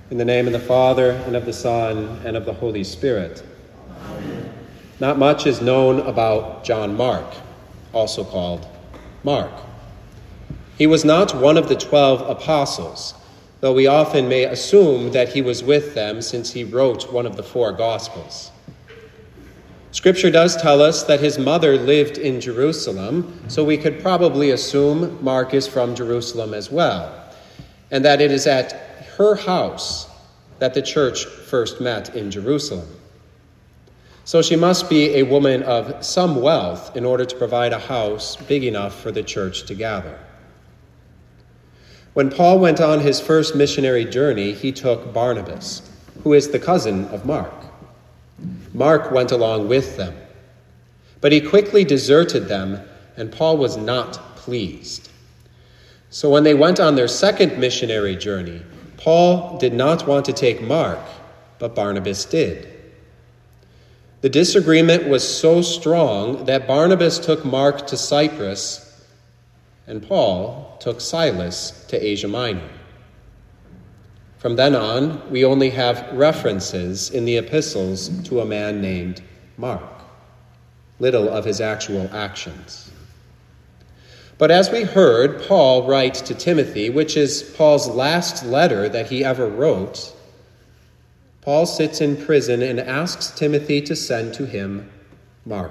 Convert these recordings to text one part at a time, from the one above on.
In the name of the Father, and of the Son, and of the Holy Spirit. Amen. Not much is known about John Mark, also called Mark. He was not one of the 12 apostles, though we often may assume that he was with them since he wrote one of the 4 Gospels. Scripture does tell us that his mother lived in Jerusalem, so we could probably assume Mark is from Jerusalem as well, and that it is at her house that the church first met in Jerusalem. So she must be a woman of some wealth in order to provide a house big enough for the church to gather. When Paul went on his first missionary journey, he took Barnabas, who is the cousin of Mark. Mark went along with them, but he quickly deserted them, and Paul was not pleased. So when they went on their second missionary journey, Paul did not want to take Mark, but Barnabas did. The disagreement was so strong that Barnabas took Mark to Cyprus, and Paul took Silas to Asia Minor. From then on, we only have references in the epistles to a man named Mark, little of his actual actions. But as we heard Paul write to Timothy, which is Paul's last letter that he ever wrote, Paul sits in prison and asks Timothy to send to him Mark.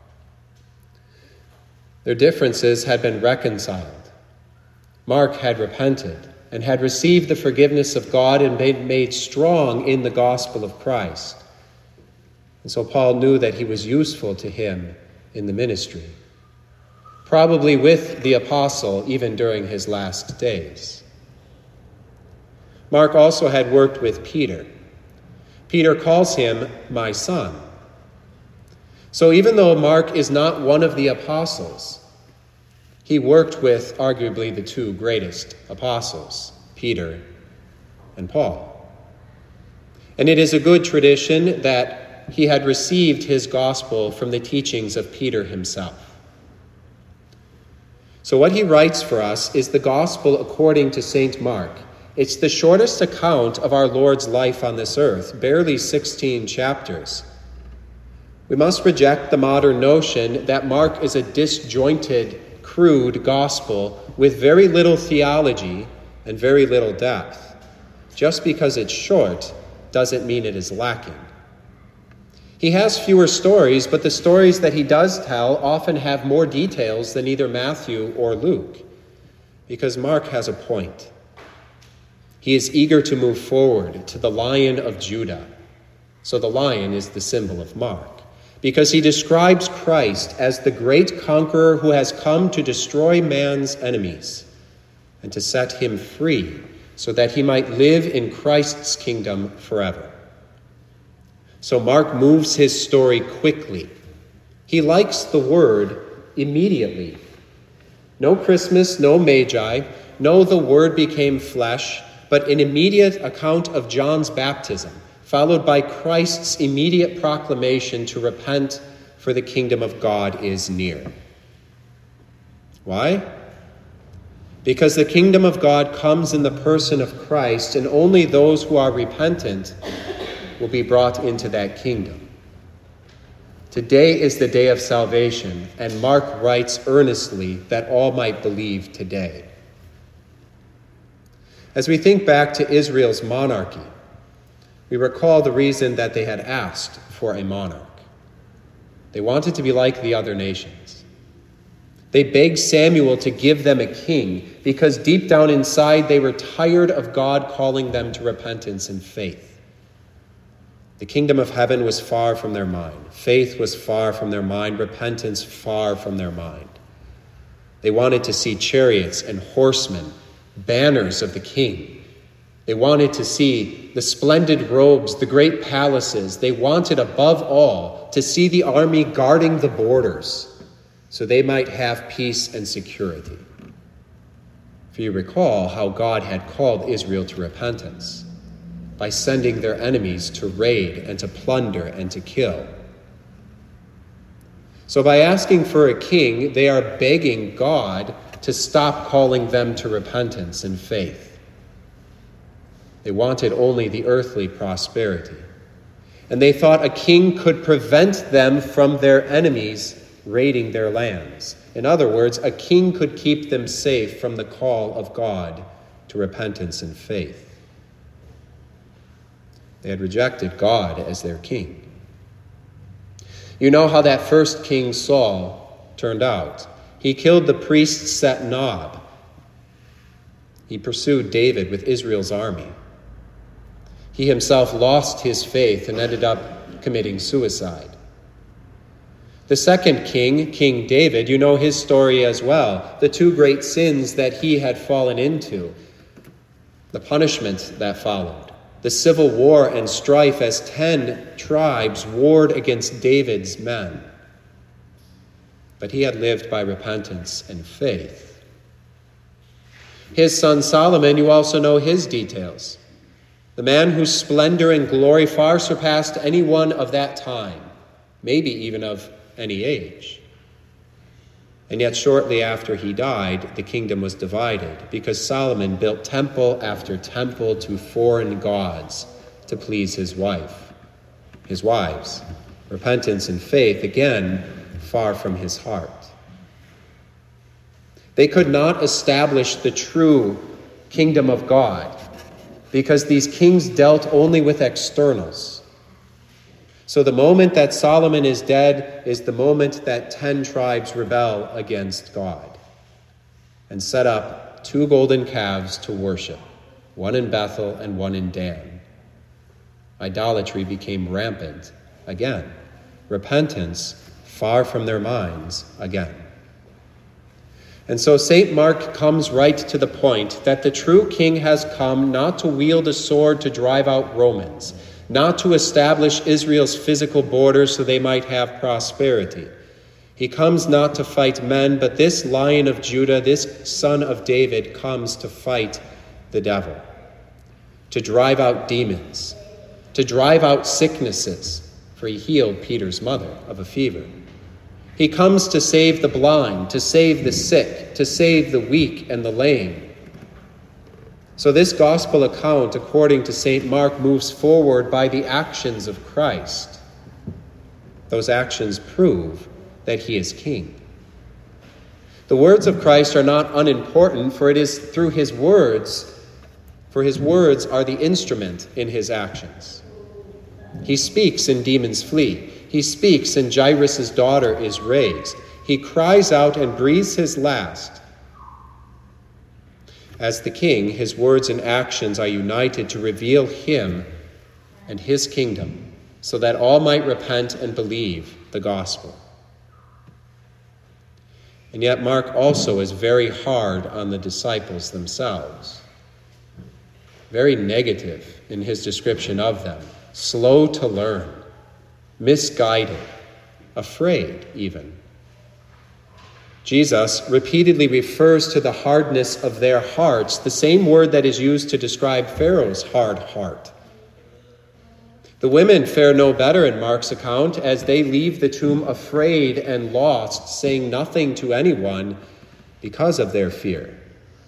Their differences had been reconciled. Mark had repented and had received the forgiveness of God and been made strong in the gospel of Christ. And so Paul knew that he was useful to him in the ministry, probably with the apostle even during his last days. Mark also had worked with Peter. Peter calls him my son. So even though Mark is not one of the apostles, he worked with arguably the 2 greatest apostles, Peter and Paul. And it is a good tradition that he had received his gospel from the teachings of Peter himself. So what he writes for us is the gospel according to St. Mark. It's the shortest account of our Lord's life on this earth, barely 16 chapters. We must reject the modern notion that Mark is a disjointed, crude gospel with very little theology and very little depth. Just because it's short doesn't mean it is lacking. He has fewer stories, but the stories that he does tell often have more details than either Matthew or Luke, because Mark has a point. He is eager to move forward to the Lion of Judah. So the lion is the symbol of Mark, because he describes Christ as the great conqueror who has come to destroy man's enemies and to set him free so that he might live in Christ's kingdom forever. So Mark moves his story quickly. He likes the word immediately. No Christmas, no Magi, no the Word became flesh, but an immediate account of John's baptism, followed by Christ's immediate proclamation to repent, for the kingdom of God is near. Why? Because the kingdom of God comes in the person of Christ, and only those who are repentant will be brought into that kingdom. Today is the day of salvation, and Mark writes earnestly that all might believe today. As we think back to Israel's monarchy, we recall the reason that they had asked for a monarch. They wanted to be like the other nations. They begged Samuel to give them a king because deep down inside they were tired of God calling them to repentance and faith. The kingdom of heaven was far from their mind. Faith was far from their mind. Repentance far from their mind. They wanted to see chariots and horsemen, banners of the king. They wanted to see the splendid robes, the great palaces. They wanted, above all, to see the army guarding the borders so they might have peace and security. For you recall how God had called Israel to repentance by sending their enemies to raid and to plunder and to kill. So by asking for a king, they are begging God to stop calling them to repentance and faith. They wanted only the earthly prosperity. And they thought a king could prevent them from their enemies raiding their lands. In other words, a king could keep them safe from the call of God to repentance and faith. They had rejected God as their king. You know how that first king, Saul, turned out. He killed the priest Set Nob. He pursued David with Israel's army. He himself lost his faith and ended up committing suicide. The second king, King David, you know his story as well. The two great sins that he had fallen into, the punishment that followed, the civil war and strife as 10 tribes warred against David's men. But he had lived by repentance and faith. His son Solomon, you also know his details. The man whose splendor and glory far surpassed anyone of that time, maybe even of any age. And yet shortly after he died, the kingdom was divided because Solomon built temple after temple to foreign gods to please his wives. Repentance and faith, again, far from his heart. They could not establish the true kingdom of God because these kings dealt only with externals. So the moment that Solomon is dead is the moment that 10 tribes rebel against God and set up 2 golden calves to worship, one in Bethel and one in Dan. Idolatry became rampant again. Repentance far from their minds again. And so St. Mark comes right to the point that the true king has come not to wield a sword to drive out Romans, not to establish Israel's physical borders so they might have prosperity. He comes not to fight men, but this Lion of Judah, this Son of David, comes to fight the devil, to drive out demons, to drive out sicknesses, for he healed Peter's mother of a fever. He comes to save the blind, to save the sick, to save the weak and the lame. So this gospel account, according to St. Mark, moves forward by the actions of Christ. Those actions prove that he is king. The words of Christ are not unimportant, for it is through his words, for his words are the instrument in his actions. He speaks and demons flee. He speaks and Jairus' daughter is raised. He cries out and breathes his last. As the king, his words and actions are united to reveal him and his kingdom, so that all might repent and believe the gospel. And yet Mark also is very hard on the disciples themselves, very negative in his description of them, slow to learn, misguided, afraid even. Jesus repeatedly refers to the hardness of their hearts, the same word that is used to describe Pharaoh's hard heart. The women fare no better in Mark's account as they leave the tomb afraid and lost, saying nothing to anyone because of their fear.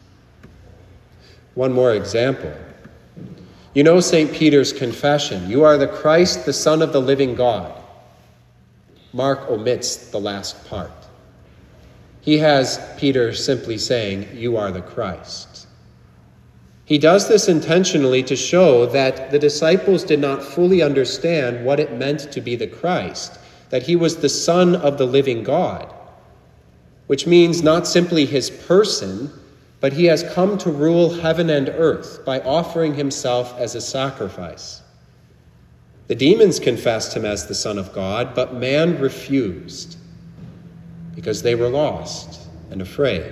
One more example. You know St. Peter's confession, "You are the Christ, the Son of the living God." Mark omits the last part. He has Peter simply saying, "You are the Christ." He does this intentionally to show that the disciples did not fully understand what it meant to be the Christ, that he was the Son of the living God, which means not simply his person, but he has come to rule heaven and earth by offering himself as a sacrifice. The demons confessed him as the Son of God, but man refused because they were lost and afraid.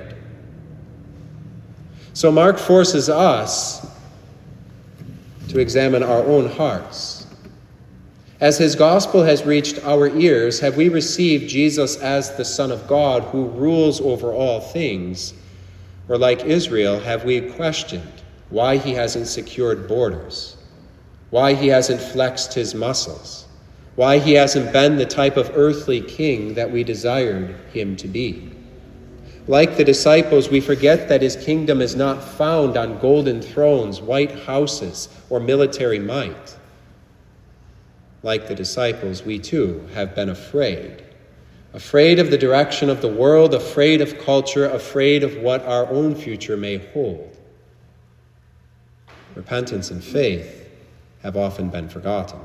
So Mark forces us to examine our own hearts. As his gospel has reached our ears, have we received Jesus as the Son of God who rules over all things? Or like Israel, have we questioned why he hasn't secured borders, why he hasn't flexed his muscles, why he hasn't been the type of earthly king that we desired him to be? Like the disciples, we forget that his kingdom is not found on golden thrones, white houses, or military might. Like the disciples, we too have been afraid. Afraid of the direction of the world, afraid of culture, afraid of what our own future may hold. Repentance and faith have often been forgotten.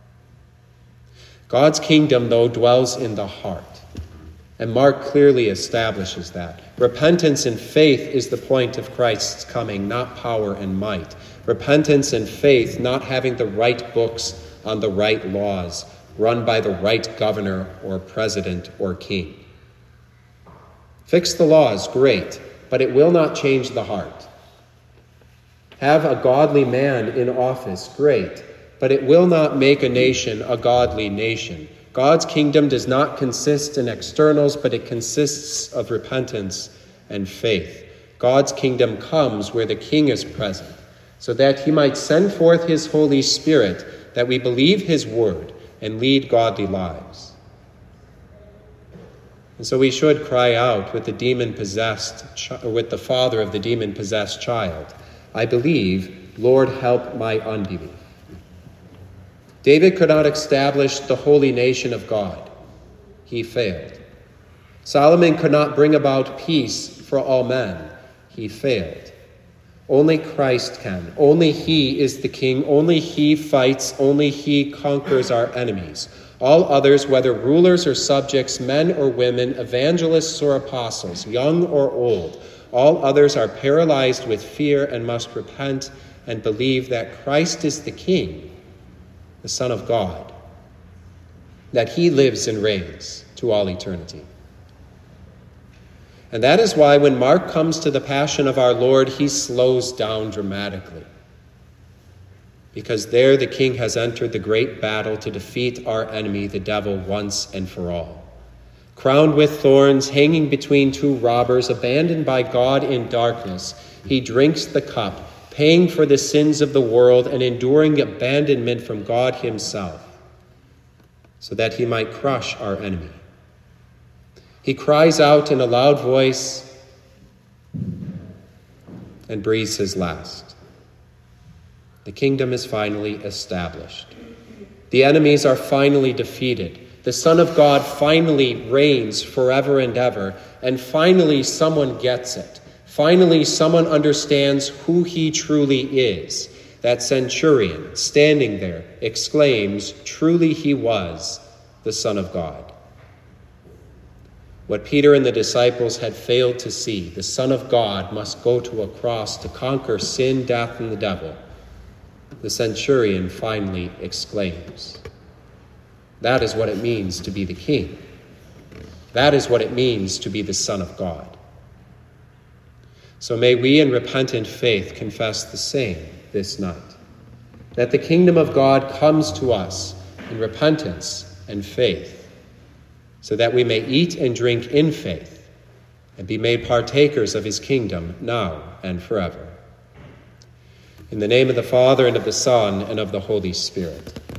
God's kingdom, though, dwells in the heart. And Mark clearly establishes that. Repentance and faith is the point of Christ's coming, not power and might. Repentance and faith, not having the right books on the right laws, run by the right governor or president or king. Fix the laws, great, but it will not change the heart. Have a godly man in office, great, but it will not make a nation a godly nation. God's kingdom does not consist in externals, but it consists of repentance and faith. God's kingdom comes where the king is present, so that he might send forth his Holy Spirit, that we believe his word and lead godly lives. And so we should cry out with the father of the demon-possessed child, I believe, Lord, help my unbelief. David could not establish the holy nation of God. He failed. Solomon could not bring about peace for all men. He failed. Only Christ can. Only he is the king. Only he fights. Only he conquers our enemies. All others, whether rulers or subjects, men or women, evangelists or apostles, young or old, all others are paralyzed with fear and must repent and believe that Christ is the king, the Son of God, that he lives and reigns to all eternity. And that is why when Mark comes to the passion of our Lord, he slows down dramatically. Because there the king has entered the great battle to defeat our enemy, the devil, once and for all. Crowned with thorns, hanging between two robbers, abandoned by God in darkness, he drinks the cup, paying for the sins of the world and enduring abandonment from God himself, so that he might crush our enemy. He cries out in a loud voice and breathes his last. The kingdom is finally established. The enemies are finally defeated. The Son of God finally reigns forever and ever, and finally someone gets it. Finally, someone understands who he truly is. That centurion, standing there, exclaims, truly he was the Son of God. What Peter and the disciples had failed to see, the Son of God must go to a cross to conquer sin, death, and the devil. The centurion finally exclaims. That is what it means to be the king. That is what it means to be the Son of God. So may we in repentant faith confess the same this night, that the kingdom of God comes to us in repentance and faith, so that we may eat and drink in faith and be made partakers of his kingdom now and forever. In the name of the Father, and of the Son, and of the Holy Spirit.